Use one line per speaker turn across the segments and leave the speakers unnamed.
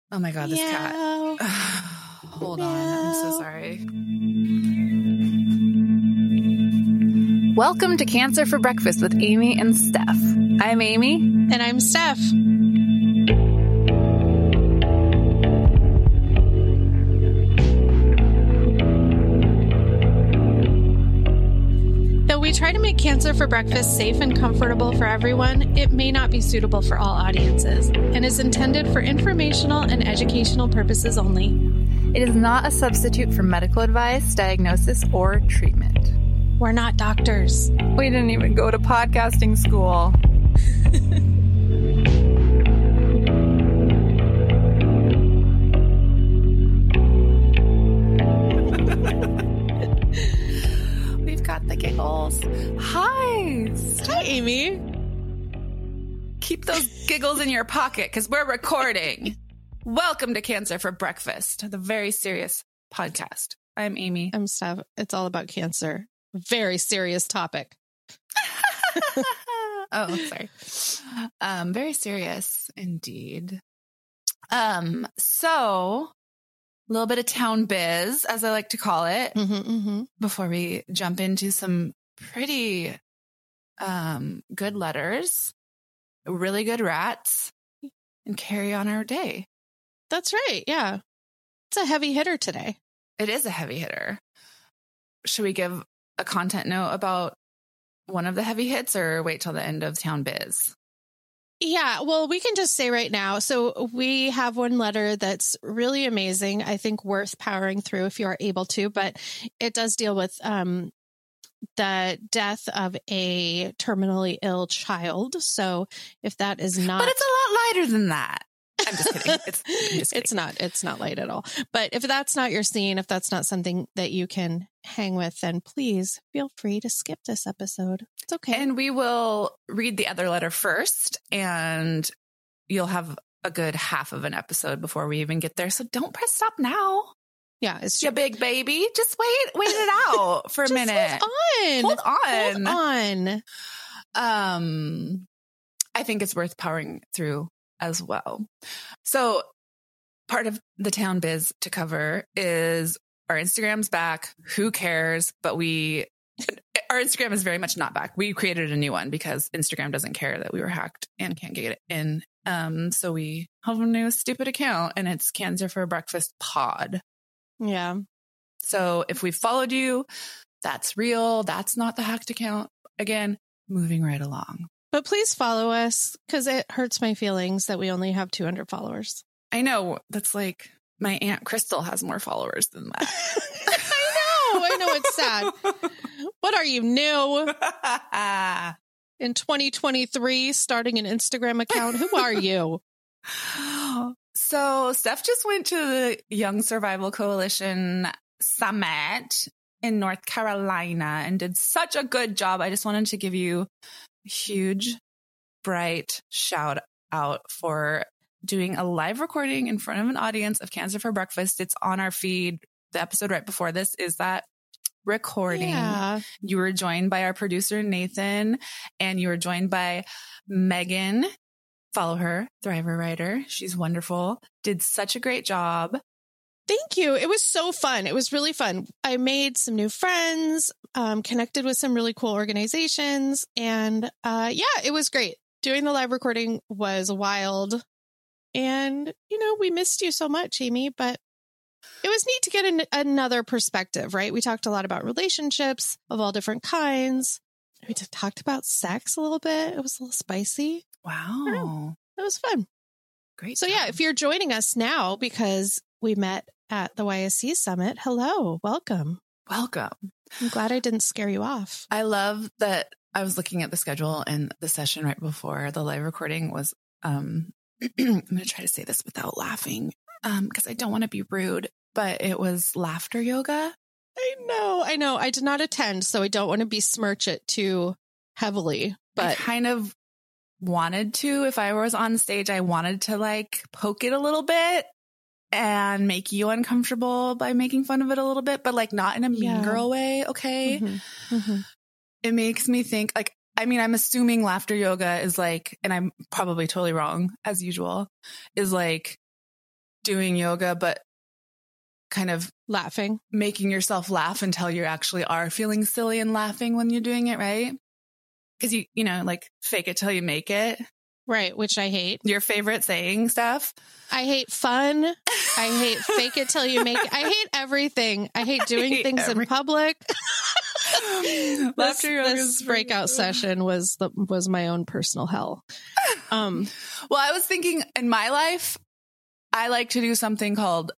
Oh my God, this cat. Hold on. I'm so sorry. Welcome to Cancer for Breakfast with Amy and Steph. I'm Amy.
And I'm Steph. Though we try to make Cancer for Breakfast safe and comfortable for everyone, it may not be suitable for all audiences and is intended for informational and educational purposes only.
It is not a substitute for medical advice, diagnosis, or treatment.
We're not doctors.
We didn't even go to podcasting school. We've got the giggles. Hi.
Hi, Amy.
Keep those giggles in your pocket because we're recording. Welcome to Cancer for Breakfast, the very serious podcast. I'm Amy.
I'm Steph. It's all about cancer. Very serious topic.
Oh, sorry. Very serious indeed. So a little bit of town biz, as I like to call it, before we jump into some pretty good letters, really good rats, and carry on our day.
That's right. Yeah. It's a heavy hitter today.
It is a heavy hitter. Should we give a content note about one of the heavy hits or wait till the end of town biz?
Yeah, well, we can just say right now. So we have one letter that's really amazing. I think worth powering through if you are able to, but it does deal with the death of a terminally ill child. So if that is not,
but it's a lot lighter than that. I'm just kidding. I'm just kidding.
It's not light at all. But if that's not your scene, if that's not something that you can hang with, then please feel free to skip this episode. It's okay.
And we will read the other letter first, and you'll have a good half of an episode before we even get there. So don't press stop now.
Yeah, it's
you big baby. Just wait it out for a minute. Hold on. I think it's worth powering through as well. So part of the town biz to cover is our Instagram's back. Who cares? But our Instagram is very much not back. We created a new one because Instagram doesn't care that we were hacked and can't get it in. So we have a new stupid account, and it's Cancer for Breakfast Pod.
Yeah.
So if we followed you, that's real. That's not the hacked account. Again, moving right along.
But please follow us because it hurts my feelings that we only have 200 followers.
I know. That's like my Aunt Crystal has more followers than that.
I know. It's sad. What are you, new? In 2023, starting an Instagram account? Who are you?
So Steph just went to the Young Survival Coalition Summit in North Carolina and did such a good job. I just wanted to give you huge, bright shout out for doing a live recording in front of an audience of Cancer for Breakfast. It's on our feed. The episode right before this is that recording.
Yeah.
You were joined by our producer, Nathan, and you were joined by Megan. Follow her, Thriver Writer. She's wonderful. Did such a great job.
Thank you. It was so fun. It was really fun. I made some new friends, connected with some really cool organizations. And it was great. Doing the live recording was wild. And, we missed you so much, Amy, but it was neat to get another perspective, right? We talked a lot about relationships of all different kinds. We just talked about sex a little bit. It was a little spicy.
Wow.
It was fun.
Great.
So yeah, if you're joining us now because we met at the YSC Summit, hello, welcome.
Welcome.
I'm glad I didn't scare you off.
I love that I was looking at the schedule, and the session right before the live recording was, I'm going to try to say this without laughing because I don't want to be rude, but it was laughter yoga.
I know. I did not attend, so I don't want to besmirch it too heavily, but
I kind of wanted to. If I was on stage, I wanted to poke it a little bit and make you uncomfortable by making fun of it a little bit, but not in a mean girl way. Okay. It makes me think I'm assuming laughter yoga is and I'm probably totally wrong as usual, is doing yoga, but kind of
Laughing.
making yourself laugh until you actually are feeling silly and laughing when you're doing it, right? Because you know, like fake it till you make it.
Right, which I hate.
Your favorite saying stuff.
I hate fun. I hate fake it till you make it. I hate everything. I hate doing things in public. This breakout session was my own personal hell.
Well, I was thinking in my life, I like to do something called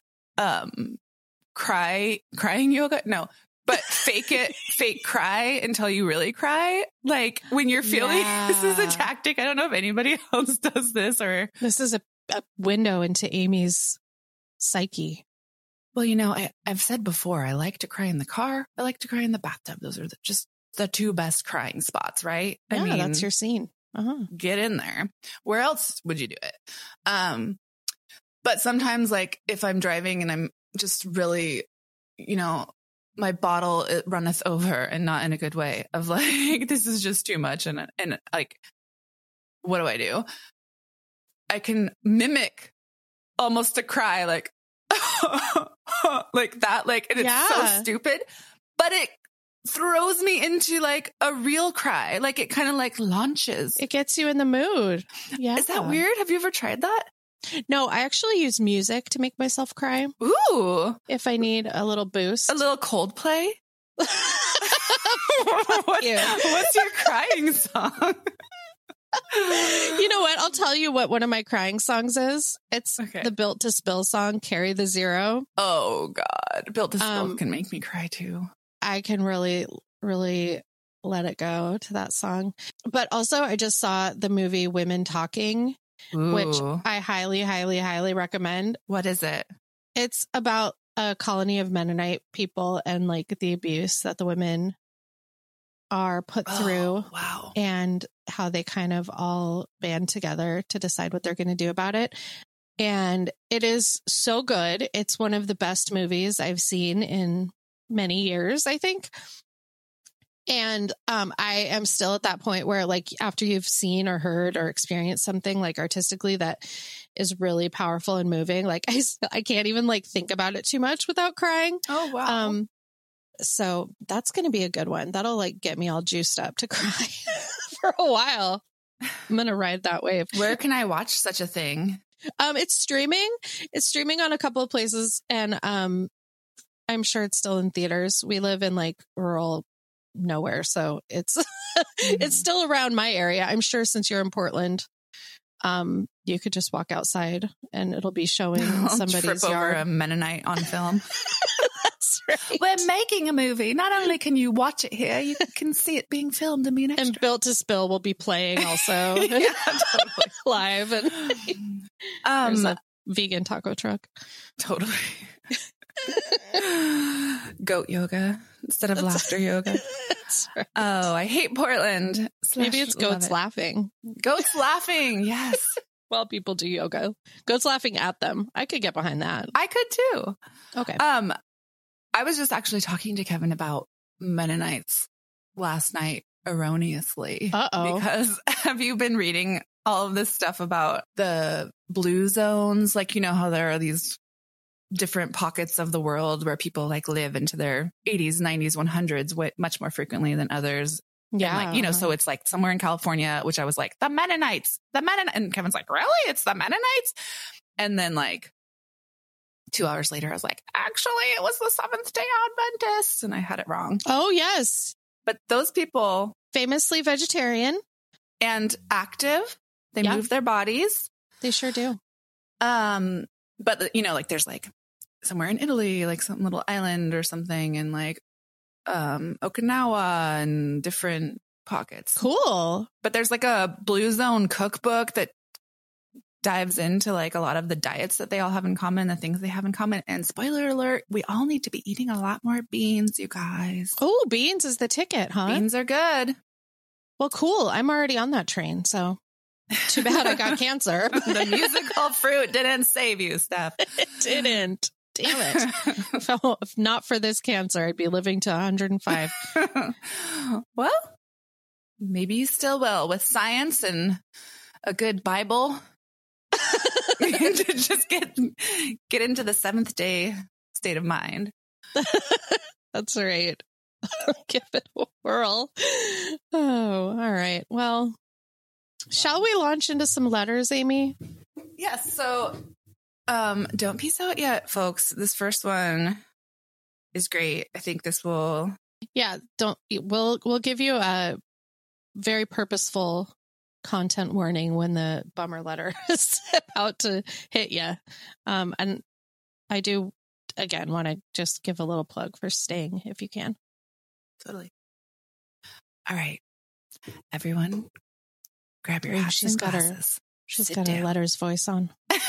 crying yoga. No, but fake cry until you really cry. Like when you're feeling, this is a tactic. I don't know if anybody else does this or.
This is a window into Amy's psyche.
Well, you know, I've said before, I like to cry in the car. I like to cry in the bathtub. Those are just the two best crying spots, right?
Yeah, I mean, that's your scene.
Get in there. Where else would you do it? But sometimes like if I'm driving and I'm just really, you know, my bottle, it runneth over and not in a good way of like, this is just too much. And like, what do? I can mimic almost a cry, like, like that, like, and it's so stupid, but it throws me into like a real cry. Like it kind of like launches.
It gets you in the mood. Yeah.
Is that weird? Have you ever tried that?
No, I actually use music to make myself cry.
Ooh.
If I need a little boost.
A little Coldplay? What's your crying song?
You know what? I'll tell you what one of my crying songs is. It's the Built to Spill song, Carry the Zero.
Oh, God. Built to Spill can make me cry, too.
I can really, really let it go to that song. But also, I just saw the movie Women Talking, which I highly, highly, highly recommend.
What is it?
It's about a colony of Mennonite people and like the abuse that the women are put through.
Wow.
And how they kind of all band together to decide what they're going to do about it. And it is so good. It's one of the best movies I've seen in many years, I think. And I am still at that point where like after you've seen or heard or experienced something like artistically that is really powerful and moving, like I can't even like think about it too much without crying.
Oh, wow.
So that's going to be a good one. That'll like get me all juiced up to cry for a while. I'm going to ride that wave.
Where can I watch such a thing?
It's streaming. It's streaming on a couple of places, and I'm sure it's still in theaters. We live in like rural nowhere, so it's it's still around my area. I'm sure since you're in Portland, you could just walk outside and it'll be showing somebody's
trip
yard.
Over a Mennonite on film.
That's right.
We're making a movie. Not only can you watch it here, you can see it being filmed and being extra.
And Built to Spill will be playing also
totally.
live. And there's a vegan taco truck.
Totally. Goat yoga instead of laughter yoga.
That's right.
Oh, I hate Portland.
Maybe it's goats laughing.
Goats laughing. Yes.
While people do yoga. Goats laughing at them. I could get behind that.
I could too.
Okay.
I was just actually talking to Kevin about Mennonites last night erroneously.
Uh-oh.
Because have you been reading all of this stuff about the blue zones? Like, you know how there are these different pockets of the world where people like live into their 80s, 90s, 100s much more frequently than others.
Yeah.
And like, you know, so it's like somewhere in California, which I was like, the Mennonites. And Kevin's like, really? It's the Mennonites? And then like 2 hours later, I was like, actually, it was the Seventh-day Adventists. And I had it wrong.
Oh, yes.
But those people.
Famously vegetarian.
And active. They move their bodies.
They sure do.
But, you know, like there's like somewhere in Italy, like some little island or something, and like Okinawa and different pockets.
Cool.
But there's like a Blue Zone cookbook that dives into like a lot of the diets that they all have in common, the things they have in common. And spoiler alert, we all need to be eating a lot more beans, you guys.
Oh, beans is the ticket, huh?
Beans are good.
Well, cool. I'm already on that train, so too bad I got cancer.
The musical fruit didn't save you, Steph.
It didn't. Damn it. If not for this cancer, I'd be living to 105.
Well, maybe you still will with science and a good Bible. to just get into the seventh day state of mind.
That's right. Give it a whirl. Oh, all right. Well, shall we launch into some letters, Amy?
Yes. So, don't peace out yet, folks. This first one is great. I think this will.
Yeah. We'll give you a very purposeful content warning when the bummer letter is about to hit you. And I do, again, want to just give a little plug for Sting if you can.
Totally. All right. Everyone, grab your hats and glasses.
She's got her letters voice on.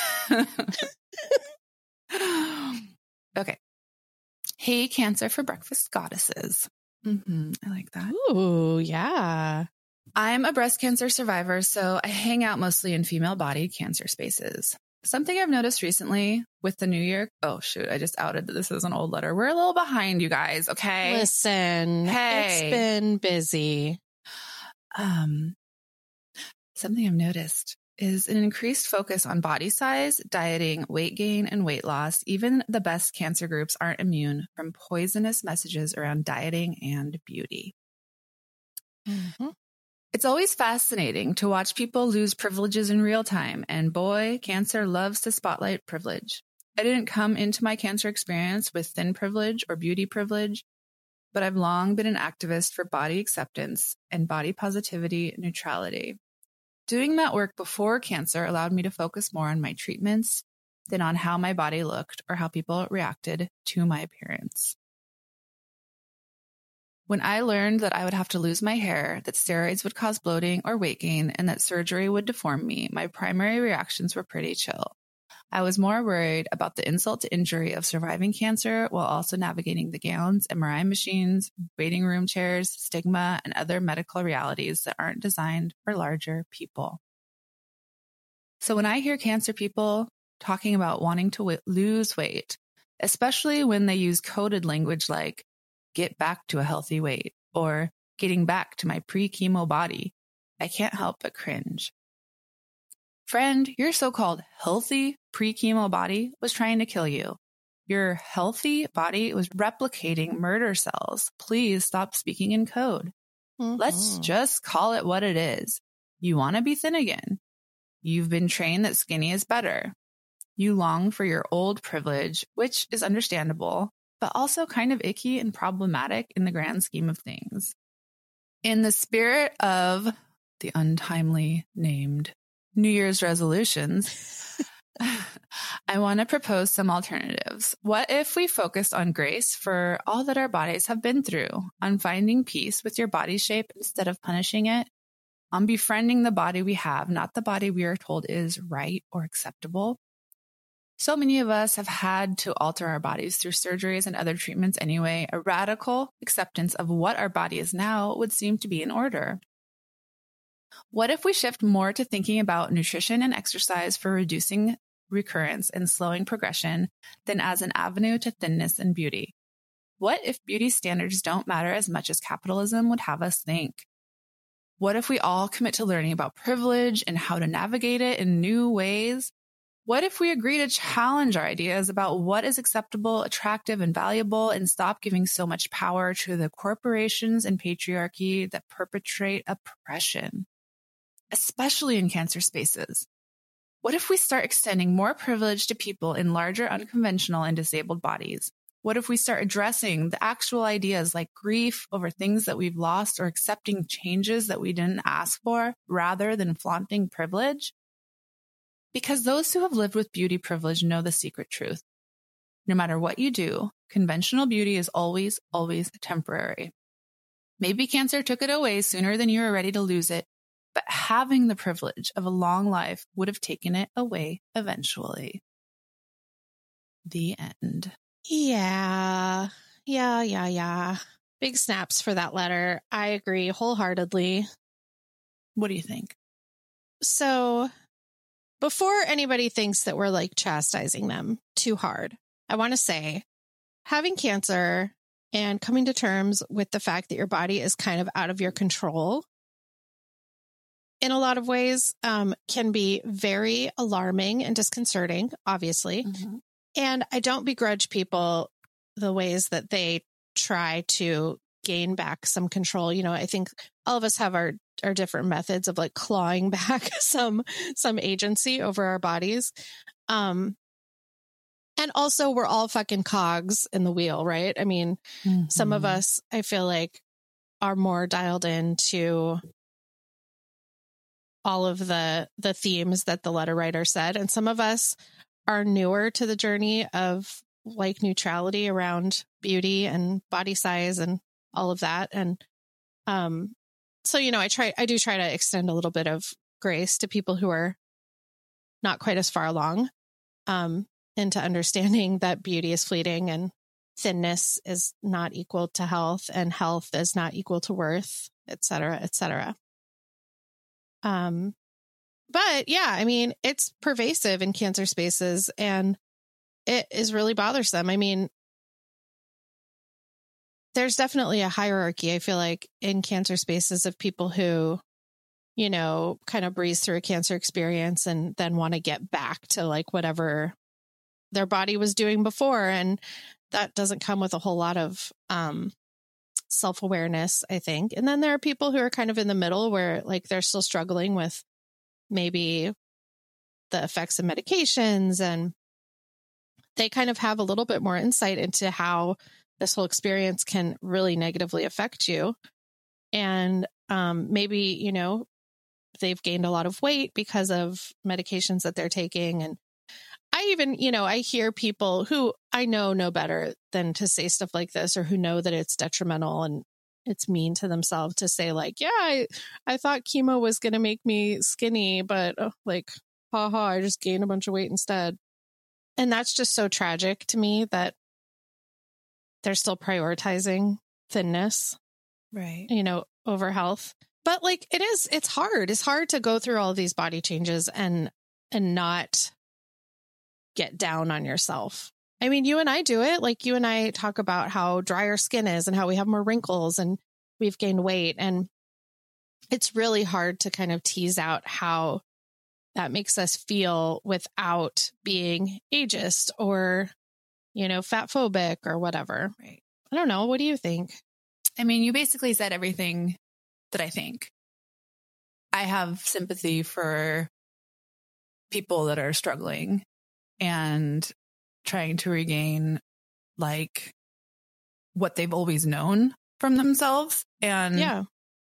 Okay. Hey, Cancer for breakfast goddesses. I like that.
Ooh, yeah.
I'm a breast cancer survivor, so I hang out mostly in female-bodied cancer spaces. Something I've noticed recently with the new year. Oh, shoot. I just outed that this is an old letter. We're a little behind, you guys. Okay.
Listen, It's been busy.
Something I've noticed is an increased focus on body size, dieting, weight gain, and weight loss. Even the best cancer groups aren't immune from poisonous messages around dieting and beauty.
Mm-hmm.
It's always fascinating to watch people lose privileges in real time, and boy, cancer loves to spotlight privilege. I didn't come into my cancer experience with thin privilege or beauty privilege, but I've long been an activist for body acceptance and body positivity neutrality. Doing that work before cancer allowed me to focus more on my treatments than on how my body looked or how people reacted to my appearance. When I learned that I would have to lose my hair, that steroids would cause bloating or weight gain, and that surgery would deform me, my primary reactions were pretty chill. I was more worried about the insult to injury of surviving cancer while also navigating the gowns, MRI machines, waiting room chairs, stigma, and other medical realities that aren't designed for larger people. So when I hear cancer people talking about wanting to lose weight, especially when they use coded language like get back to a healthy weight or getting back to my pre-chemo body, I can't help but cringe. Friend, your so-called healthy pre-chemo body was trying to kill you. Your healthy body was replicating murder cells. Please stop speaking in code. Mm-hmm. Let's just call it what it is. You want to be thin again. You've been trained that skinny is better. You long for your old privilege, which is understandable, but also kind of icky and problematic in the grand scheme of things. In the spirit of the untimely named New Year's resolutions, I want to propose some alternatives. What if we focused on grace for all that our bodies have been through, on finding peace with your body shape instead of punishing it, on befriending the body we have, not the body we are told is right or acceptable? So many of us have had to alter our bodies through surgeries and other treatments anyway. A radical acceptance of what our body is now would seem to be in order. What if we shift more to thinking about nutrition and exercise for reducing recurrence and slowing progression than as an avenue to thinness and beauty? What if beauty standards don't matter as much as capitalism would have us think? What if we all commit to learning about privilege and how to navigate it in new ways? What if we agree to challenge our ideas about what is acceptable, attractive, and valuable and stop giving so much power to the corporations and patriarchy that perpetrate oppression, especially in cancer spaces? What if we start extending more privilege to people in larger, unconventional, and disabled bodies? What if we start addressing the actual ideas like grief over things that we've lost or accepting changes that we didn't ask for rather than flaunting privilege? Because those who have lived with beauty privilege know the secret truth. No matter what you do, conventional beauty is always, always temporary. Maybe cancer took it away sooner than you were ready to lose it, but having the privilege of a long life would have taken it away eventually. The end.
Yeah. Big snaps for that letter. I agree wholeheartedly.
What do you think?
So, before anybody thinks that we're like chastising them too hard, I want to say having cancer and coming to terms with the fact that your body is kind of out of your control in a lot of ways can be very alarming and disconcerting, obviously.
Mm-hmm.
And I don't begrudge people the ways that they try to gain back some control. You know, I think all of us have our different methods of like clawing back some agency over our bodies. And also we're all fucking cogs in the wheel, right? I mean, some of us, I feel like, are more dialed into all of the themes that the letter writer said. And some of us are newer to the journey of like neutrality around beauty and body size and all of that. And so, you know, I do try to extend a little bit of grace to people who are not quite as far along into understanding that beauty is fleeting and thinness is not equal to health and health is not equal to worth, et cetera, et cetera. But yeah, I mean, it's pervasive in cancer spaces and it is really bothersome. I mean, there's definitely a hierarchy, I feel like, in cancer spaces of people who, you know, kind of breeze through a cancer experience and then want to get back to like whatever their body was doing before. And that doesn't come with a whole lot of self-awareness, I think. And then there are people who are kind of in the middle where like they're still struggling with maybe the effects of medications and they kind of have a little bit more insight into how this whole experience can really negatively affect you. And maybe, you know, they've gained a lot of weight because of medications that they're taking. And I even, you know, I hear people who I know better than to say stuff like this or who know that it's detrimental and it's mean to themselves to say like, yeah, I thought chemo was going to make me skinny, but like, haha, I just gained a bunch of weight instead. And that's just so tragic to me that they're still prioritizing thinness,
right?
You know, over health. But like it's hard. It's hard to go through all of these body changes and not get down on yourself. I mean, you and I do it. Like you and I talk about how dry our skin is and how we have more wrinkles and we've gained weight. And it's really hard to kind of tease out how that makes us feel without being ageist or, you know, fat phobic or whatever.
Right.
I don't know. What do you think?
I mean, you basically said everything that I think. I have sympathy for people that are struggling and trying to regain like what they've always known from themselves. And
yeah,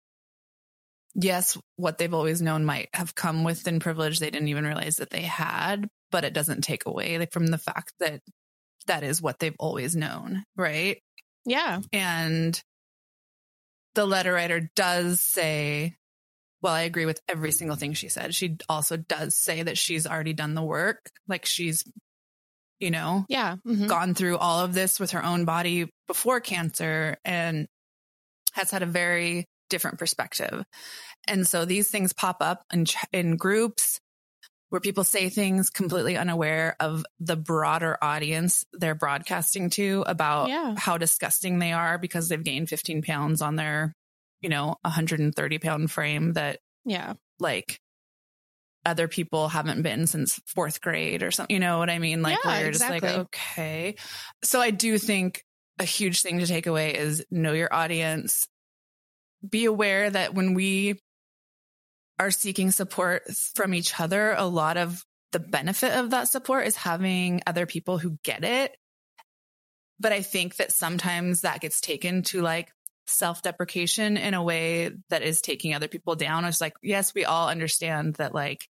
yes, what they've always known might have come with thin privilege they didn't even realize that they had, but it doesn't take away from the fact that that is what they've always known. Right.
Yeah.
And the letter writer does say, well, I agree with every single thing she said. She also does say that she's already done the work. Like she's, you know, gone through all of this with her own body before cancer and has had a very different perspective. And so these things pop up in groups where people say things completely unaware of the broader audience they're broadcasting to about how disgusting they are because they've gained 15 pounds on their, you know, 130 pound frame that like other people haven't been since fourth grade or something. You know what I mean? Like we're just like, okay. So I do think a huge thing to take away is know your audience. Be aware that when we are seeking support from each other, a lot of the benefit of that support is having other people who get it. But I think that sometimes that gets taken to like self-deprecation in a way that is taking other people down. It's like, yes, we all understand that like,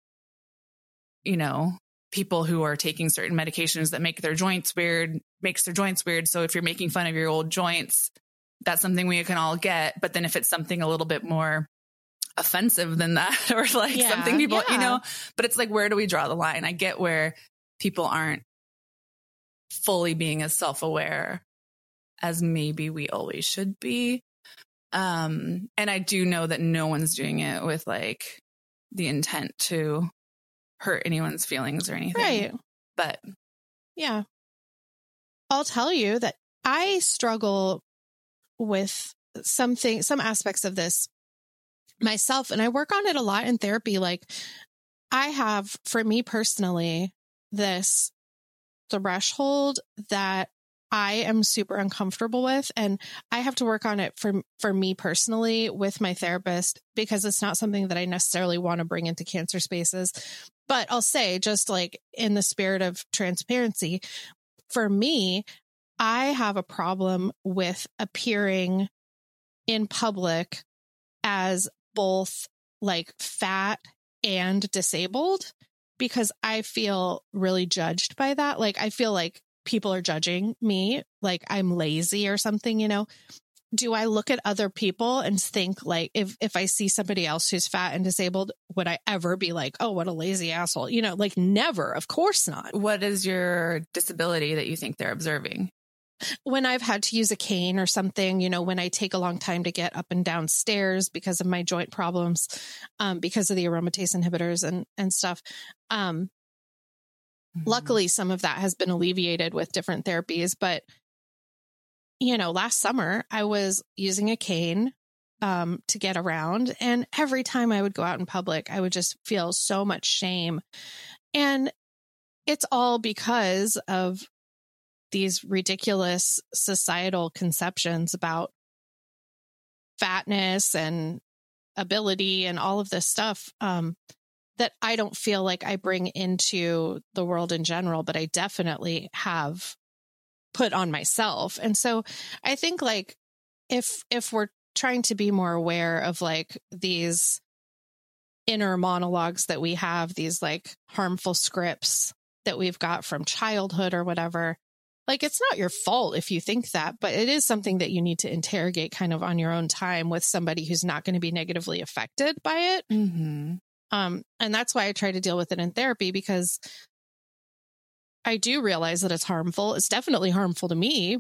you know, people who are taking certain medications that make their joints weird, makes their joints weird. So if you're making fun of your old joints, that's something we can all get. But then if it's something a little bit more offensive than that, or like something people, you know, but it's like, where do we draw the line? I get where people aren't fully being as self-aware as maybe we always should be. And I do know that no one's doing it with like the intent to hurt anyone's feelings or anything.
Right.
But
yeah, I'll tell you that I struggle with some aspects of this myself, and I work on it a lot in therapy. Like I have, for me personally, this threshold that I am super uncomfortable with. And I have to work on it for me personally with my therapist, because it's not something that I necessarily want to bring into cancer spaces. But I'll say, just like in the spirit of transparency, for me, I have a problem with appearing in public as both like fat and disabled, because I feel really judged by that. Like I feel like people are judging me, like I'm lazy or something, you know. Do I look at other people and think like, if I see somebody else who's fat and disabled, would I ever be like, oh, what a lazy asshole? You know, like never, of course not.
What is your disability that you think they're observing?
When I've had to use a cane or something, you know, when I take a long time to get up and down stairs because of my joint problems, because of the aromatase inhibitors and stuff. Luckily, some of that has been alleviated with different therapies. But, you know, last summer I was using a cane to get around. And every time I would go out in public, I would just feel so much shame. And it's all because of these ridiculous societal conceptions about fatness and ability and all of this stuff that I don't feel like I bring into the world in general, but I definitely have put on myself. And so I think like if we're trying to be more aware of like these inner monologues that we have, these like harmful scripts that we've got from childhood or whatever, like, it's not your fault if you think that, but it is something that you need to interrogate kind of on your own time with somebody who's not going to be negatively affected by it.
Mm-hmm.
And that's why I try to deal with it in therapy, because I do realize that it's harmful. It's definitely harmful to me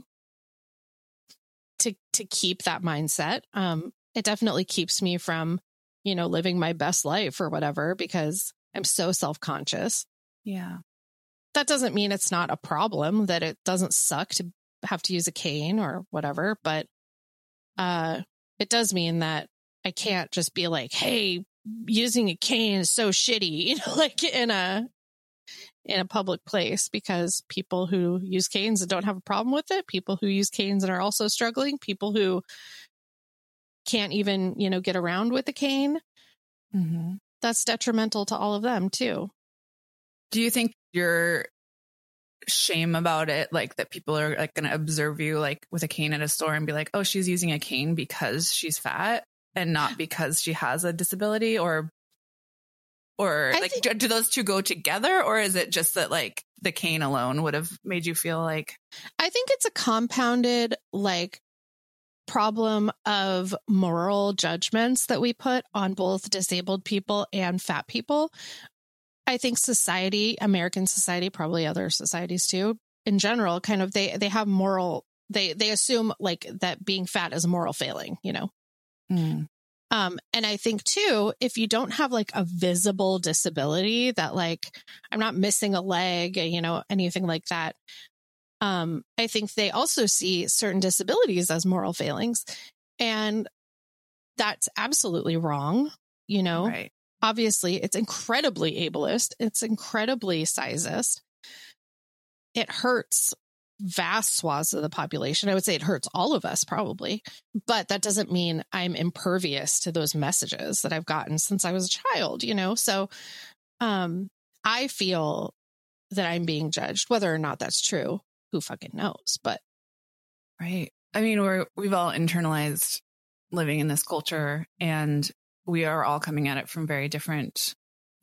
to keep that mindset. It definitely keeps me from, you know, living my best life or whatever, because I'm so self-conscious.
Yeah.
That doesn't mean it's not a problem, that it doesn't suck to have to use a cane or whatever, but it does mean that I can't just be like, hey, using a cane is so shitty, you know, like in a public place, because people who use canes and don't have a problem with it, people who use canes and are also struggling, people who can't even, you know, get around with a cane, that's detrimental to all of them too.
Do you think your shame about it, like that people are like going to observe you like with a cane at a store and be like, oh, she's using a cane because she's fat and not because she has a disability, or like, do those two go together, or is it just that like the cane alone would have made you feel like?
I think it's a compounded like problem of moral judgments that we put on both disabled people and fat people. I think society, American society, probably other societies too, in general, kind of they have moral, they assume like that being fat is a moral failing, you know? And I think too, if you don't have like a visible disability that like, I'm not missing a leg, you know, anything like that. I think they also see certain disabilities as moral failings, and that's absolutely wrong. You know,
right.
Obviously it's incredibly ableist. It's incredibly sizist. It hurts vast swaths of the population. I would say it hurts all of us probably, but that doesn't mean I'm impervious to those messages that I've gotten since I was a child, you know? So, I feel that I'm being judged, whether or not that's true, who fucking knows, but.
Right. I mean, we've all internalized living in this culture, and we are all coming at it from very different,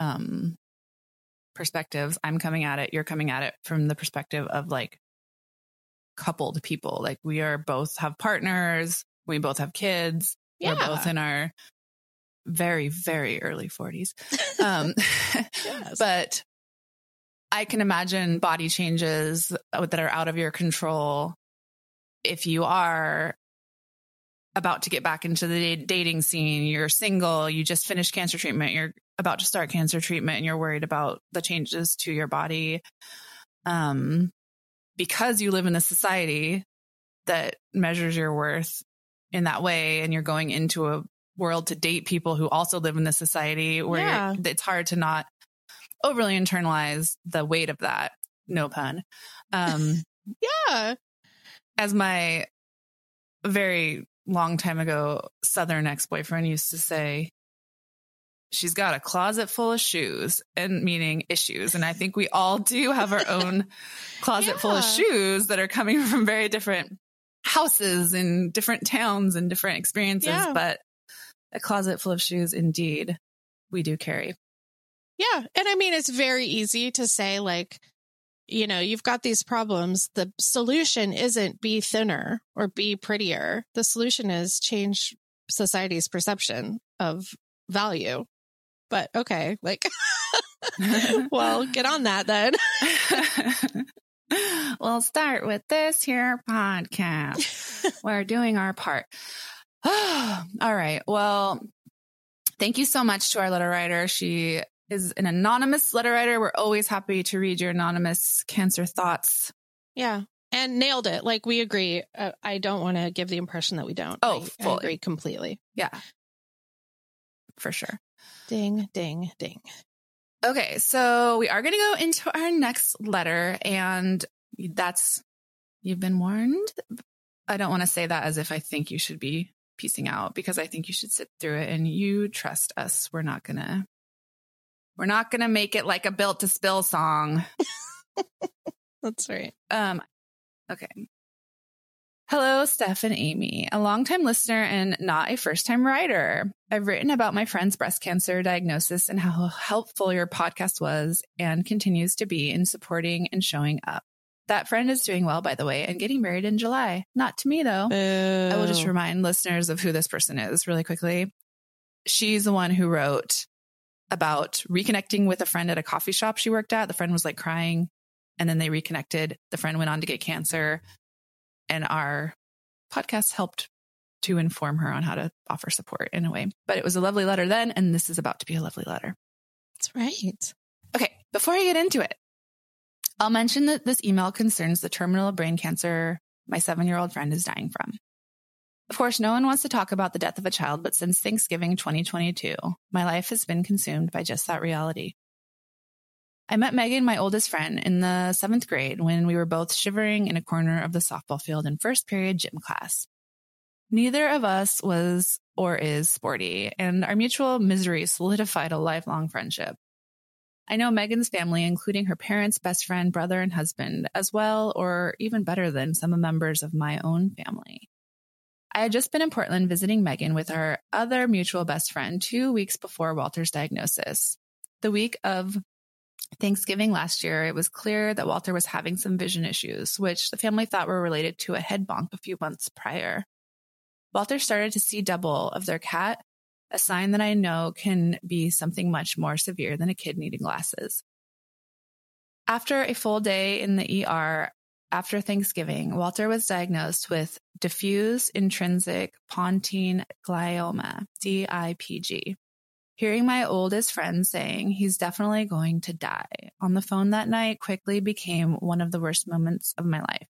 perspectives. I'm coming at it. You're coming at it from the perspective of like coupled people. Like we are both have partners. We both have kids. Yeah. We're both in our very, very early 40s. Yes. But I can imagine body changes that are out of your control. If you are about to get back into the dating scene, you're single, you just finished cancer treatment, you're about to start cancer treatment, and you're worried about the changes to your body. Because you live in a society that measures your worth in that way, and you're going into world to date people who also live in this society where it's hard to not overly internalize the weight of that. No pun.
Yeah.
As my very long time ago Southern ex-boyfriend used to say, she's got a closet full of shoes, and meaning issues. And I think we all do have our own closet full of shoes that are coming from very different houses in different towns and different experiences. Yeah. But a closet full of shoes, indeed, we do carry.
Yeah. And I mean, it's very easy to say, like, you know, you've got these problems. The solution isn't be thinner or be prettier. The solution is change society's perception of value. But okay, like, well, get on that then.
We'll start with this here podcast. We're doing our part. All right. Well, thank you so much to our letter writer. She is an anonymous letter writer. We're always happy to read your anonymous cancer thoughts.
Yeah. And nailed it. Like, we agree. I don't want to give the impression that we don't.
Oh,
I agree completely.
Yeah. For sure.
Ding, ding, ding.
Okay. So we are going to go into our next letter, and you've been warned. I don't want to say that as if I think you should be piecing out, because I think you should sit through it and you trust us. We're not going to make it like a Built to Spill song.
That's right.
Okay. Hello, Steph and Amy, a longtime listener and not a first-time writer. I've written about my friend's breast cancer diagnosis and how helpful your podcast was and continues to be in supporting and showing up. That friend is doing well, by the way, and getting married in July. Not to me, though. I will just remind listeners of who this person is really quickly. She's the one who wrote about reconnecting with a friend at a coffee shop she worked at. The friend was like crying, and then they reconnected. The friend went on to get cancer, and our podcast helped to inform her on how to offer support in a way. But it was a lovely letter then, and this is about to be a lovely letter.
That's right.
Okay, before I get into it, I'll mention that this email concerns the terminal brain cancer my 7-year-old friend is dying from. Of course, no one wants to talk about the death of a child, but since Thanksgiving 2022, my life has been consumed by just that reality. I met Megan, my oldest friend, in the 7th grade when we were both shivering in a corner of the softball field in first period gym class. Neither of us was or is sporty, and our mutual misery solidified a lifelong friendship. I know Megan's family, including her parents, best friend, brother, and husband, as well, or even better than some members of my own family. I had just been in Portland visiting Megan with our other mutual best friend 2 weeks before Walter's diagnosis. The week of Thanksgiving last year, it was clear that Walter was having some vision issues, which the family thought were related to a head bonk a few months prior. Walter started to see double of their cat, a sign that I know can be something much more severe than a kid needing glasses. After a full day in the ER after Thanksgiving, Walter was diagnosed with diffuse intrinsic pontine glioma, DIPG. Hearing my oldest friend saying he's definitely going to die on the phone that night quickly became one of the worst moments of my life.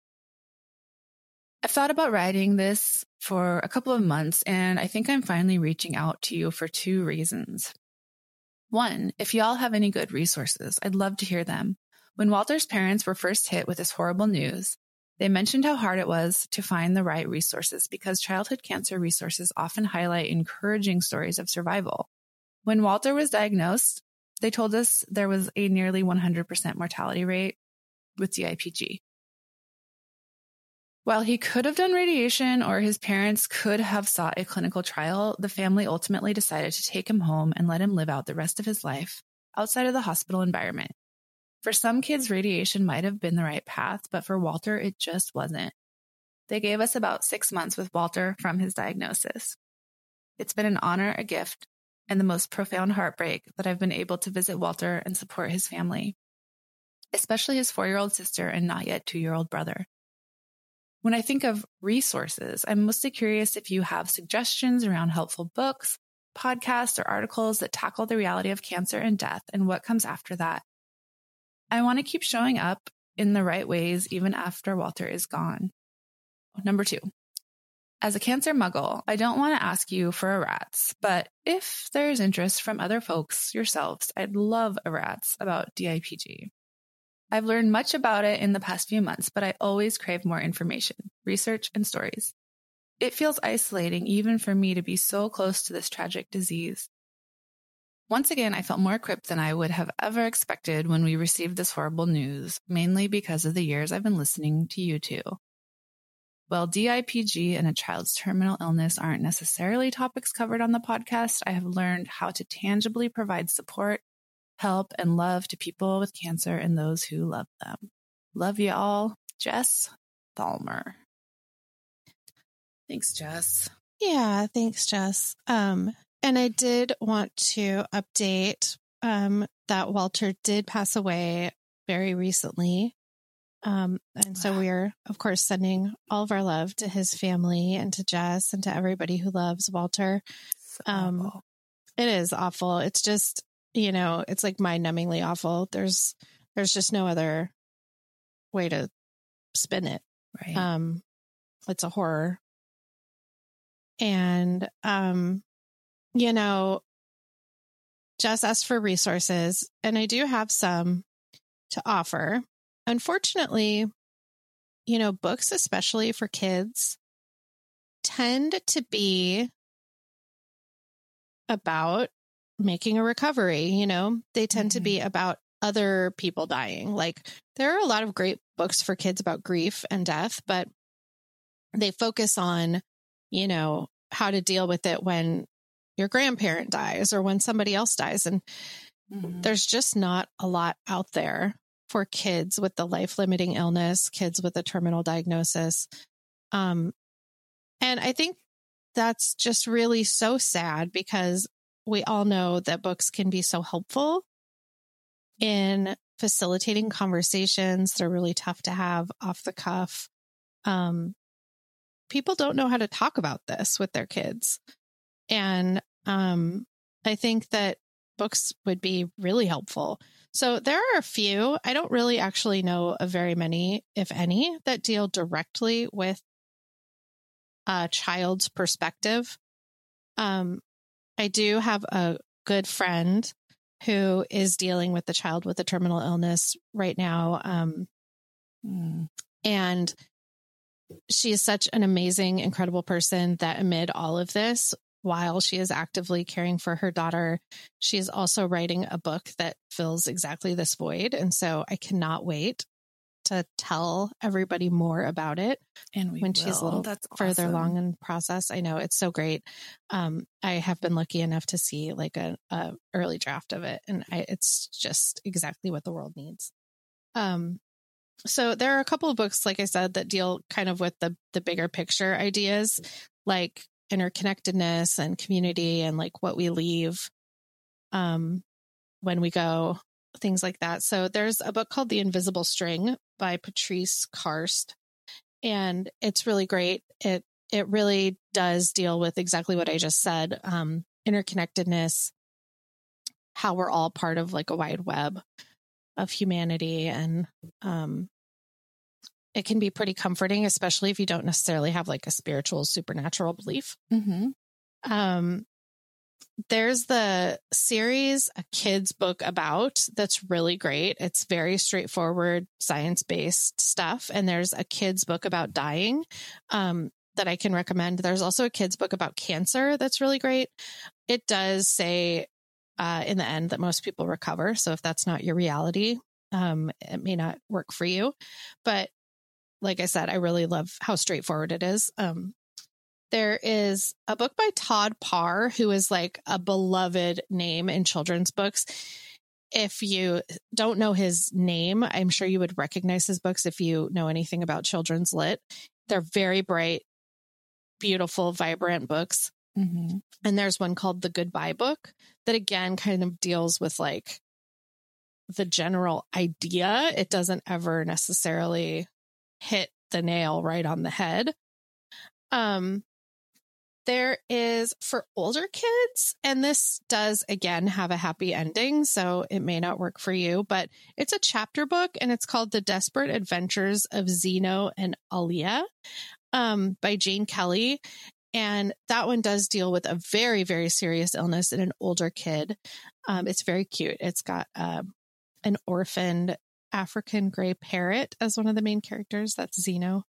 I've thought about writing this for a couple of months, and I think I'm finally reaching out to you for 2 reasons. 1, if y'all have any good resources, I'd love to hear them. When Walter's parents were first hit with this horrible news, they mentioned how hard it was to find the right resources because childhood cancer resources often highlight encouraging stories of survival. When Walter was diagnosed, they told us there was a nearly 100% mortality rate with DIPG. While he could have done radiation or his parents could have sought a clinical trial, the family ultimately decided to take him home and let him live out the rest of his life outside of the hospital environment. For some kids, radiation might have been the right path, but for Walter, it just wasn't. They gave us about 6 months with Walter from his diagnosis. It's been an honor, a gift, and the most profound heartbreak that I've been able to visit Walter and support his family, especially his 4-year-old sister and not yet 2-year-old brother. When I think of resources, I'm mostly curious if you have suggestions around helpful books, podcasts, or articles that tackle the reality of cancer and death and what comes after that. I want to keep showing up in the right ways even after Walter is gone. Number 2, As a Cancer muggle, I don't want to ask you for a rats, but if there's interest from other folks yourselves, I'd love a rats about DIPG. I've learned much about it in the past few months, but I always crave more information, research, and stories. It feels isolating even for me to be so close to this tragic disease. Once again, I felt more equipped than I would have ever expected when we received this horrible news, mainly because of the years I've been listening to you two. While DIPG and a child's terminal illness aren't necessarily topics covered on the podcast, I have learned how to tangibly provide support, help, and love to people with cancer and those who love them. Love you all, Jess Thalmer. Thanks, Jess.
Yeah, thanks, Jess. And I did want to update that Walter did pass away very recently. And so we're, of course, sending all of our love to his family and to Jess and to everybody who loves Walter. It is awful. It's just, it's like mind-numbingly awful. There's just no other way to spin it.
Right.
It's a horror. And, Jess asked for resources, and I do have some to offer. Unfortunately, books, especially for kids, tend to be about making a recovery. They tend to be about other people dying. Like, there are a lot of great books for kids about grief and death, but they focus on, how to deal with it when your grandparent dies or when somebody else dies. And there's just not a lot out there for kids with the life-limiting illness, kids with a terminal diagnosis. And I think that's just really so sad, because we all know that books can be so helpful in facilitating conversations. They're really tough to have off the cuff. People don't know how to talk about this with their kids. And I think that books would be really helpful. So there are a few. I don't really actually know of very many, if any, that deal directly with a child's perspective. I do have a good friend who is dealing with the child with a terminal illness right now. And she is such an amazing, incredible person that amid all of this, while she is actively caring for her daughter, she is also writing a book that fills exactly this void. And so I cannot wait to tell everybody more about it.
And
when she's a little further along in the process. I know, it's so great. I have been lucky enough to see like a early draft of it, and it's just exactly what the world needs. So there are a couple of books, like I said, that deal kind of with the bigger picture ideas, like interconnectedness and community and like what we leave when we go, things like that. So there's a book called The Invisible String by Patrice Karst, and it's really great. It really does deal with exactly what I just said, interconnectedness, how we're all part of like a wide web of humanity. And it can be pretty comforting, especially if you don't necessarily have like a spiritual, supernatural belief. There's the series, A Kid's Book About, that's really great. It's very straightforward, science-based stuff. And there's a kid's book about dying that I can recommend. There's also a kid's book about cancer that's really great. It does say in the end that most people recover. So if that's not your reality, it may not work for you. But like I said, I really love how straightforward it is. There is a book by Todd Parr, who is like a beloved name in children's books. If you don't know his name, I'm sure you would recognize his books if you know anything about children's lit. They're very bright, beautiful, vibrant books. And there's one called The Goodbye Book that again kind of deals with like the general idea. It doesn't ever necessarily hit the nail right on the head. There is for older kids, and this does again have a happy ending, so it may not work for you, but it's a chapter book and it's called The Desperate Adventures of Zeno and Alia. by Jane Kelly. And that one does deal with a very, very serious illness in an older kid. It's very cute. It's got an orphaned African gray parrot as one of the main characters. That's Zeno.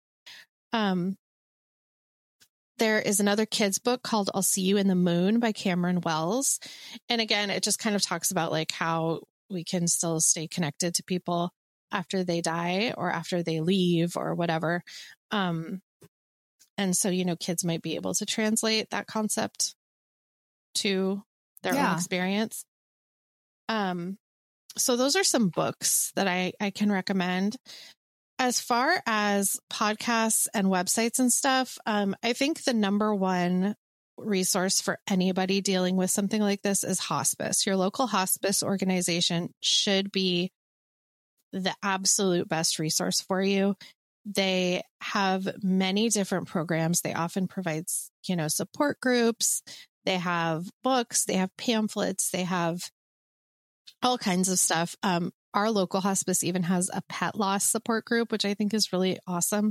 There is another kid's book called I'll See You in the Moon by Cameron Wells. And again, it just kind of talks about like how we can still stay connected to people after they die or after they leave or whatever. And so, kids might be able to translate that concept to their own experience. So those are some books that I can recommend. As far as podcasts and websites and stuff, I think the number one resource for anybody dealing with something like this is hospice. Your local hospice organization should be the absolute best resource for you. They have many different programs. They often provide, support groups. They have books. They have pamphlets. They have all kinds of stuff. Our local hospice even has a pet loss support group, which I think is really awesome.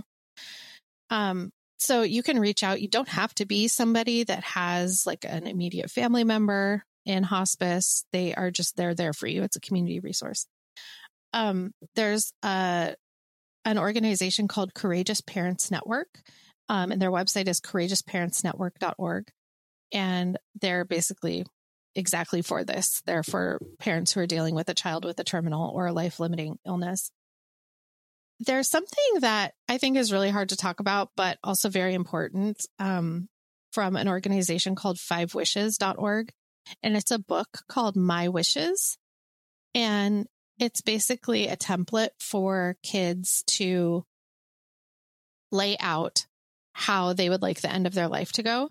So you can reach out. You don't have to be somebody that has like an immediate family member in hospice. They're there for you. It's a community resource. There's an organization called Courageous Parents Network, and their website is courageousparentsnetwork.org. And they're basically exactly for this. They're for parents who are dealing with a child with a terminal or a life-limiting illness. There's something that I think is really hard to talk about, but also very important, from an organization called 5wishes.org. And it's a book called My Wishes. And it's basically a template for kids to lay out how they would like the end of their life to go.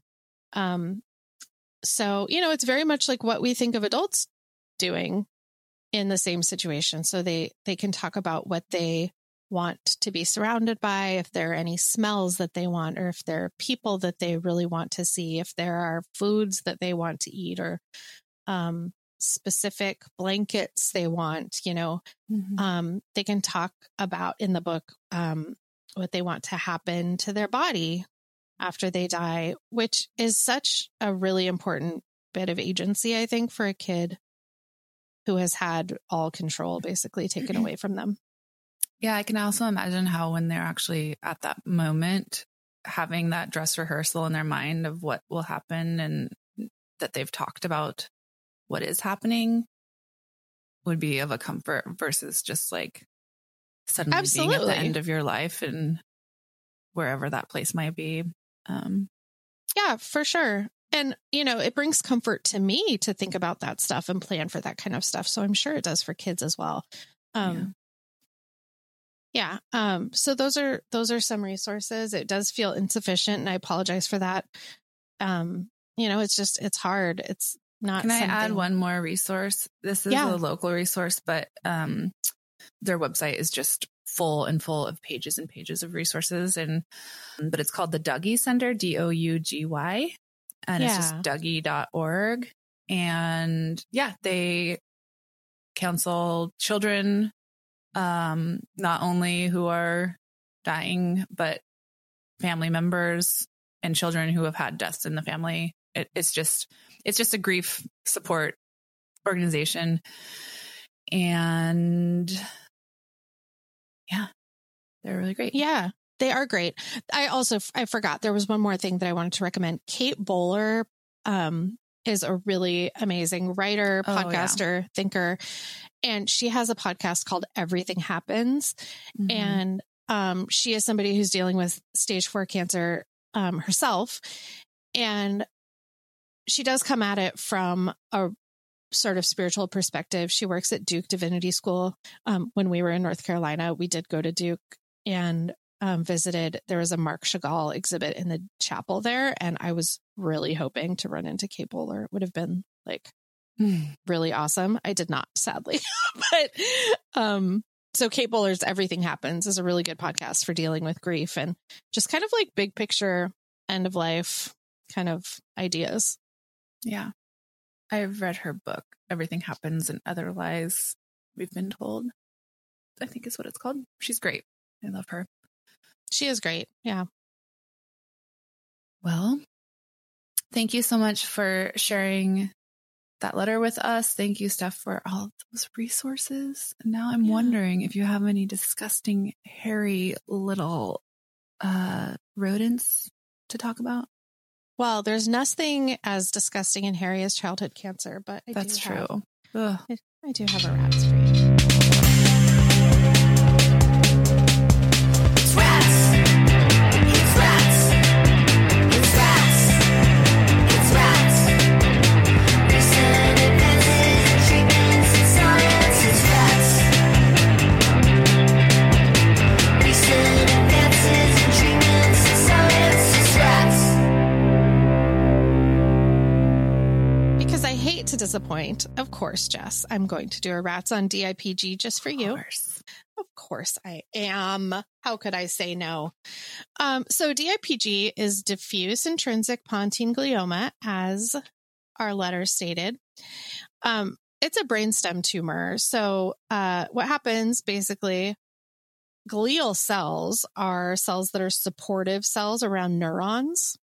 So, it's very much like what we think of adults doing in the same situation. So they can talk about what they want to be surrounded by, if there are any smells that they want, or if there are people that they really want to see, if there are foods that they want to eat, or specific blankets they want, they can talk about in the book what they want to happen to their body after they die, which is such a really important bit of agency, I think, for a kid who has had all control basically taken away from them.
Yeah, I can also imagine how when they're actually at that moment, having that dress rehearsal in their mind of what will happen and that they've talked about what is happening would be of a comfort versus just like suddenly being at the end of your life and wherever that place might be.
Yeah, for sure. And, it brings comfort to me to think about that stuff and plan for that kind of stuff. So I'm sure it does for kids as well. So those are some resources. It does feel insufficient, and I apologize for that. It's hard. It's not.
Can I add one more resource? This is a local resource, but their website is just full of pages and pages of resources, but it's called the Dougy Center, DOUGY, and it's just dougy.org. And they counsel children, not only who are dying, but family members and children who have had deaths in the family. It's just a grief support organization. And they're really great.
Yeah, they are great. I forgot there was one more thing that I wanted to recommend. Kate Bowler is a really amazing writer, podcaster, thinker. And she has a podcast called Everything Happens. Mm-hmm. And she is somebody who's dealing with stage 4 cancer herself. And she does come at it from a sort of spiritual perspective. She works at Duke Divinity School. When we were in North Carolina, we did go to Duke and visited. There was a Marc Chagall exhibit in the chapel there. And I was really hoping to run into Kate Bowler. It would have been like really awesome. I did not, sadly. But so Kate Bowler's Everything Happens is a really good podcast for dealing with grief and just kind of like big picture, end of life kind of ideas.
Yeah. I've read her book, Everything Happens and Other Lies We've Been Told, I think is what it's called. She's great. I love her.
She is great. Yeah.
Well, thank you so much for sharing that letter with us. Thank you, Steph, for all those resources. And now I'm wondering if you have any disgusting, hairy little rodents to talk about.
Well, there's nothing as disgusting and hairy as childhood cancer, but
That's true.
I do have a rats for you.
It's rats. It's rats. It's rats. It's rats. Recent advances in treatments and science. It's rats. Recent advances in treatments and science. It's rats.
Because I hate to disappoint, of course, Jess, I'm going to do a rats on DIPG just for you. Of course I am. How could I say no? So DIPG is diffuse intrinsic pontine glioma, as our letter stated. It's a brainstem tumor. So what happens basically, glial cells are cells that are supportive cells around neurons.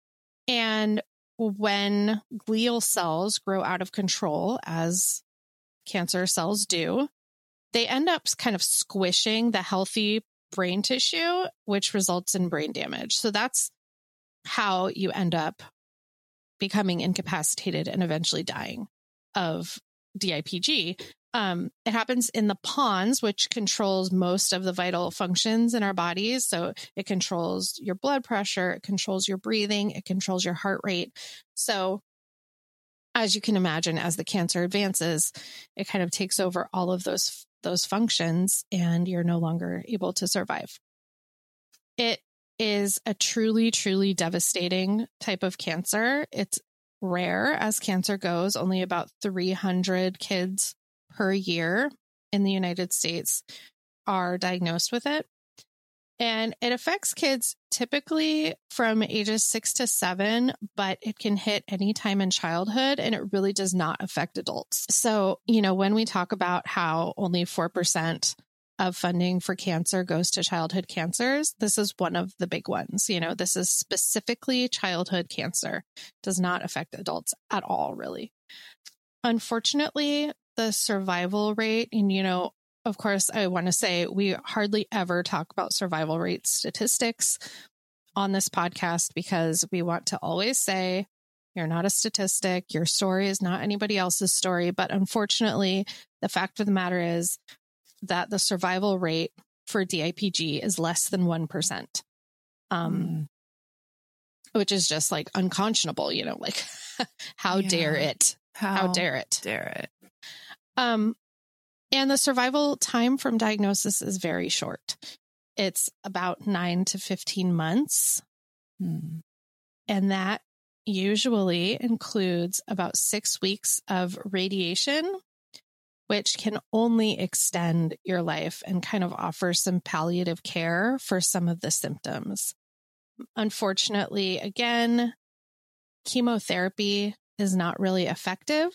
And when glial cells grow out of control, as cancer cells do, they end up kind of squishing the healthy brain tissue, which results in brain damage. So that's how you end up becoming incapacitated and eventually dying of DIPG. It happens in the pons, which controls most of the vital functions in our bodies. So it controls your blood pressure, it controls your breathing, it controls your heart rate. So as you can imagine, as the cancer advances, it kind of takes over all of those functions, and you're no longer able to survive. It is a truly, truly devastating type of cancer. It's rare as cancer goes. Only about 300 kids per year in the United States are diagnosed with it. And it affects kids typically from ages 6 to 7, but it can hit any time in childhood, and it really does not affect adults. So, when we talk about how only 4% of funding for cancer goes to childhood cancers, this is one of the big ones. This is specifically childhood cancer. Does not affect adults at all, really. Unfortunately, the survival rate, and of course, I want to say we hardly ever talk about survival rate statistics on this podcast because we want to always say you're not a statistic. Your story is not anybody else's story. But unfortunately, the fact of the matter is that the survival rate for DIPG is less than 1%, which is just like unconscionable, like how dare it? How dare it? And the survival time from diagnosis is very short. It's about 9 to 15 months. And that usually includes about 6 weeks of radiation, which can only extend your life and kind of offer some palliative care for some of the symptoms. Unfortunately, again, chemotherapy is not really effective.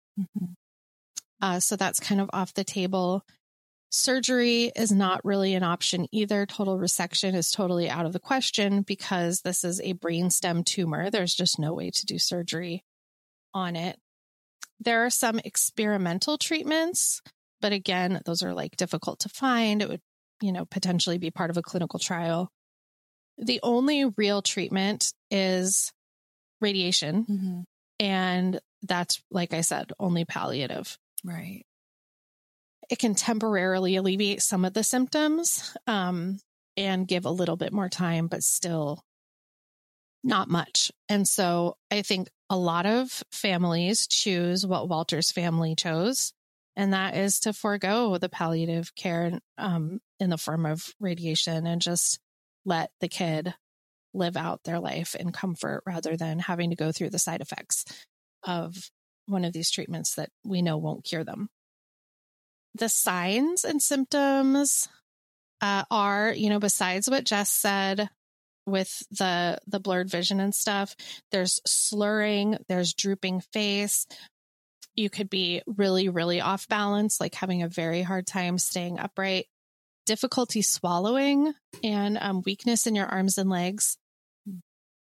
So that's kind of off the table. Surgery is not really an option either. Total resection is totally out of the question because this is a brainstem tumor. There's just no way to do surgery on it. There are some experimental treatments, but again, those are like difficult to find. It would, potentially be part of a clinical trial. The only real treatment is radiation. And that's, like I said, only palliative.
Right.
It can temporarily alleviate some of the symptoms and give a little bit more time, but still not much. And so I think a lot of families choose what Walter's family chose, and that is to forego the palliative care in the form of radiation and just let the kid live out their life in comfort rather than having to go through the side effects of one of these treatments that we know won't cure them. The signs and symptoms are, besides what Jess said with the blurred vision and stuff, there's slurring, there's drooping face. You could be really, really off balance, like having a very hard time staying upright, difficulty swallowing, and weakness in your arms and legs.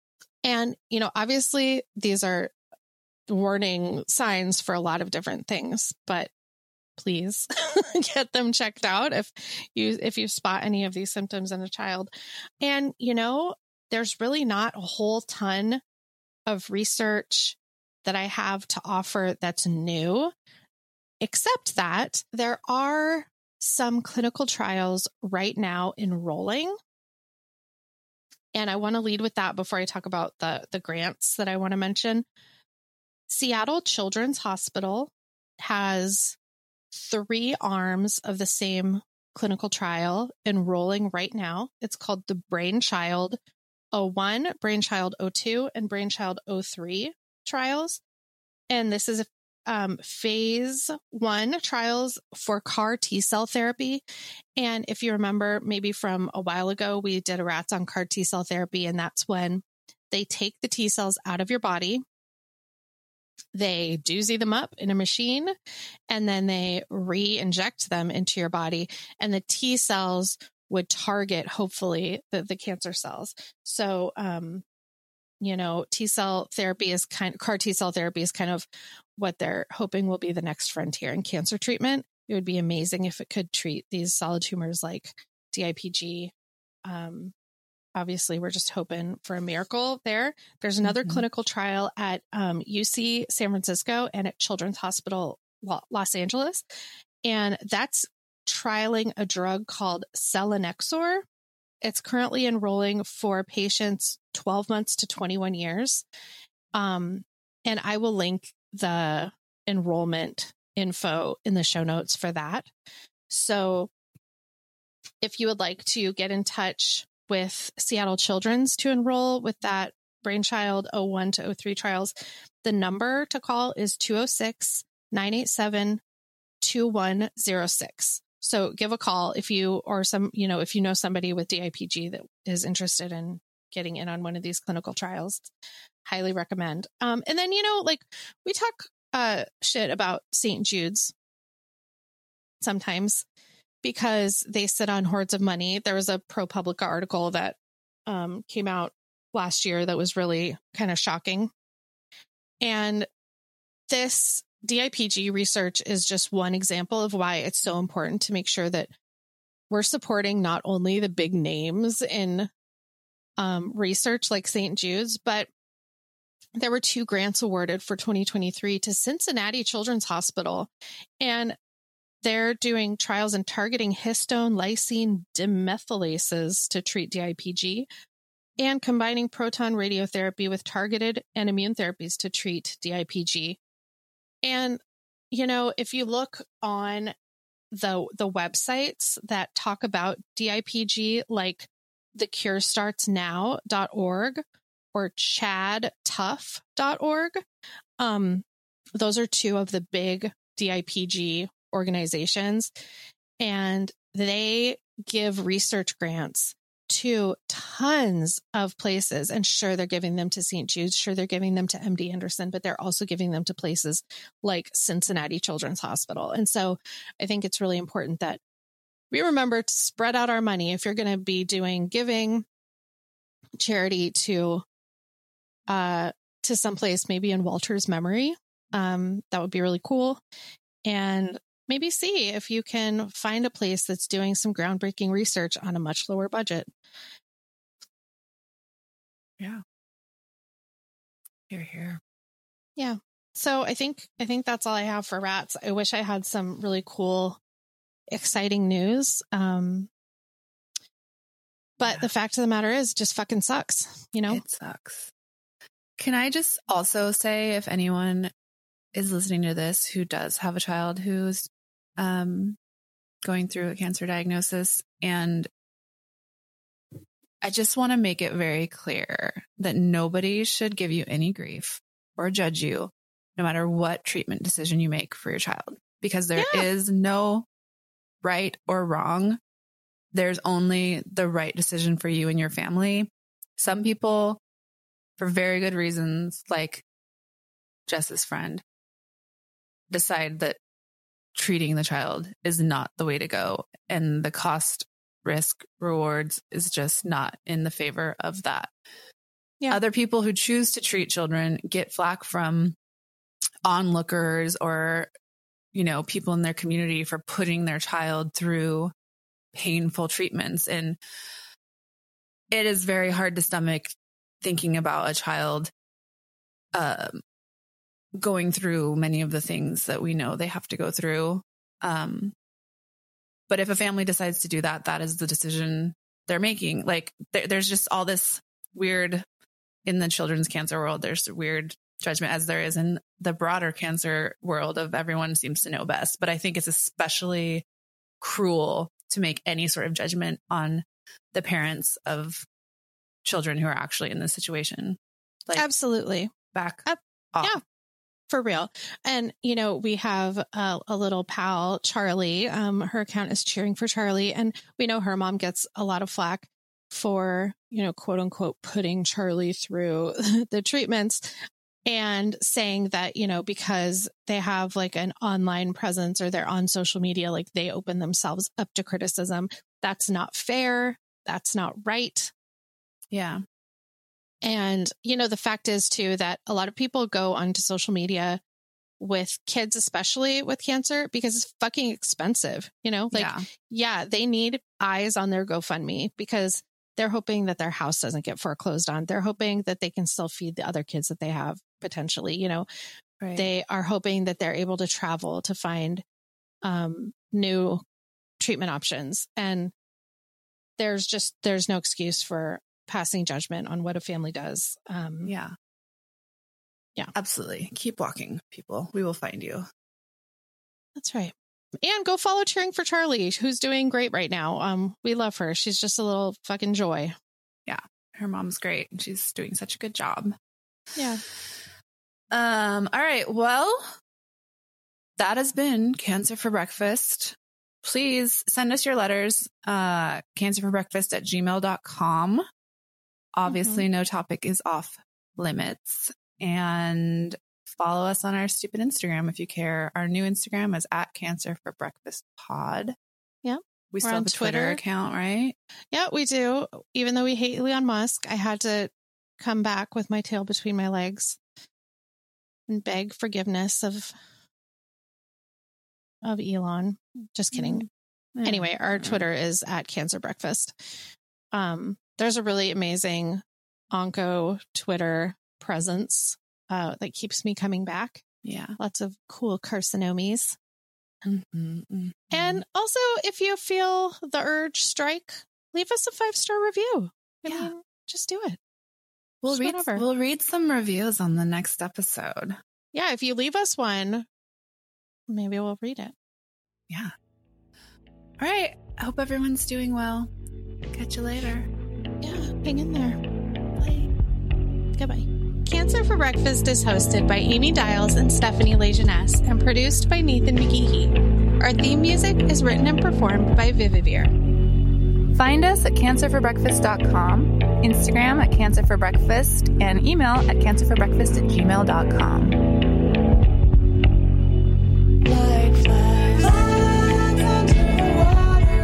And, obviously these are warning signs for a lot of different things, but please get them checked out if you spot any of these symptoms in a child. And, there's really not a whole ton of research that I have to offer that's new, except that there are some clinical trials right now enrolling. And I want to lead with that before I talk about the grants that I want to mention. Seattle Children's Hospital has 3 arms of the same clinical trial enrolling right now. It's called the Brainchild 01, Brainchild 02, and Brainchild 03 trials. And this is phase 1 trials for CAR T-cell therapy. And if you remember, maybe from a while ago, we did a rats on CAR T-cell therapy, and that's when they take the T-cells out of your body. They doozy them up in a machine, and then they re-inject them into your body, and the T cells would target, hopefully, the cancer cells. So, T-cell therapy is CAR T-cell therapy is kind of what they're hoping will be the next frontier in cancer treatment. It would be amazing if it could treat these solid tumors like DIPG. Obviously, we're just hoping for a miracle there. There's another clinical trial at UC San Francisco and at Children's Hospital Los Angeles. And that's trialing a drug called selinexor. It's currently enrolling for patients 12 months to 21 years. And I will link the enrollment info in the show notes for that. So if you would like to get in touch with Seattle Children's to enroll with that Brainchild 01 to 03 trials, the number to call is 206-987-2106. So give a call if you know somebody with DIPG that is interested in getting in on one of these clinical trials. Highly recommend. And then, we talk shit about St. Jude's sometimes, because they sit on hordes of money. There was a ProPublica article that came out last year that was really kind of shocking. And this DIPG research is just one example of why it's so important to make sure that we're supporting not only the big names in research like St. Jude's, but there were 2 grants awarded for 2023 to Cincinnati Children's Hospital. And they're doing trials in targeting histone lysine demethylases to treat DIPG and combining proton radiotherapy with targeted and immune therapies to treat DIPG. And, if you look on the websites that talk about DIPG, like thecurestartsnow.org or chadtough.org, those are 2 of the big DIPG organizations, and they give research grants to tons of places. And sure, they're giving them to St. Jude's, sure, they're giving them to MD Anderson, but they're also giving them to places like Cincinnati Children's Hospital. And so I think it's really important that we remember to spread out our money. If you're going to be doing giving charity to someplace, maybe in Walter's memory, that would be really cool. And maybe see if you can find a place that's doing some groundbreaking research on a much lower budget.
Yeah. Here.
Yeah. So I think that's all I have for rats. I wish I had some really cool, exciting news. But the fact of the matter is, it just fucking sucks.
It sucks. Can I just also say, if anyone is listening to this who does have a child who's going through a cancer diagnosis, and I just want to make it very clear that nobody should give you any grief or judge you, no matter what treatment decision you make for your child, because there is no right or wrong. There's only the right decision for you and your family. Some people, for very good reasons, like Jess's friend, decide that treating the child is not the way to go, and the cost, risk, rewards is just not in the favor of that.
Yeah.
Other people who choose to treat children get flack from onlookers or, people in their community for putting their child through painful treatments. And it is very hard to stomach thinking about a child going through many of the things that we know they have to go through. But if a family decides to do that, that is the decision they're making. Like there's just all this weird in the children's cancer world. There's weird judgment as there is in the broader cancer world of everyone seems to know best. But I think it's especially cruel to make any sort of judgment on the parents of children who are actually in this situation. Like,
absolutely.
Back off.
Yeah, for real. And, we have a little pal, Charlie. Her account is Cheering for Charlie. And we know her mom gets a lot of flack for, quote unquote, putting Charlie through the treatments and saying that, because they have like an online presence or they're on social media, like they open themselves up to criticism. That's not fair. That's not right.
Yeah.
And, the fact is, too, that a lot of people go onto social media with kids, especially with cancer, because it's fucking expensive. Yeah, they need eyes on their GoFundMe because they're hoping that their house doesn't get foreclosed on. They're hoping that they can still feed the other kids that they have potentially.
Right.
They are hoping that they're able to travel to find new treatment options. And there's no excuse for passing judgment on what a family does.
Yeah, absolutely. Keep walking, people. We will find you.
That's right. And go follow Cheering for Charlie, who's doing great right now. We love her. She's just a little fucking joy.
Yeah. Her mom's great. She's doing such a good job.
Yeah.
All right. Well, that has been Cancer for Breakfast. Please send us your letters, cancerforbreakfast@gmail.com. Obviously, no topic is off limits. And follow us on our stupid Instagram if you care. Our new Instagram is @cancerforbreakfastpod.
Yeah.
We still have a Twitter account, right?
Yeah, we do. Even though we hate Elon Musk, I had to come back with my tail between my legs and beg forgiveness of Elon. Just kidding. Anyway, our Twitter is @cancerbreakfast. There's a really amazing onco Twitter presence that keeps me coming back.
Yeah.
Lots of cool carcinomies.
Mm-hmm.
And also, if you feel the urge strike, leave us a 5-star review. I mean, just do it.
We'll read some reviews on the next episode.
Yeah, if you leave us one, maybe we'll read it.
Yeah. All right. I hope everyone's doing well. Catch you later.
Yeah, hang in there. Bye. Goodbye. Cancer for Breakfast is hosted by Amy Dials and Stephanie Lejeunesse and produced by Nathan McGeehee. Our theme music is written and performed by Vivivere.
Find us at cancerforbreakfast.com, Instagram @cancerforbreakfast, and email cancerforbreakfast@gmail.com.
Like flags under the water,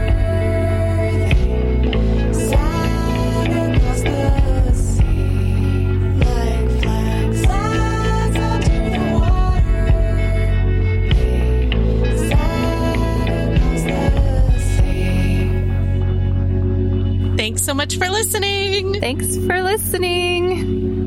they sag across the sea. Like flags under the water, they sag across the sea.
Thanks so much for listening.
Thanks for listening.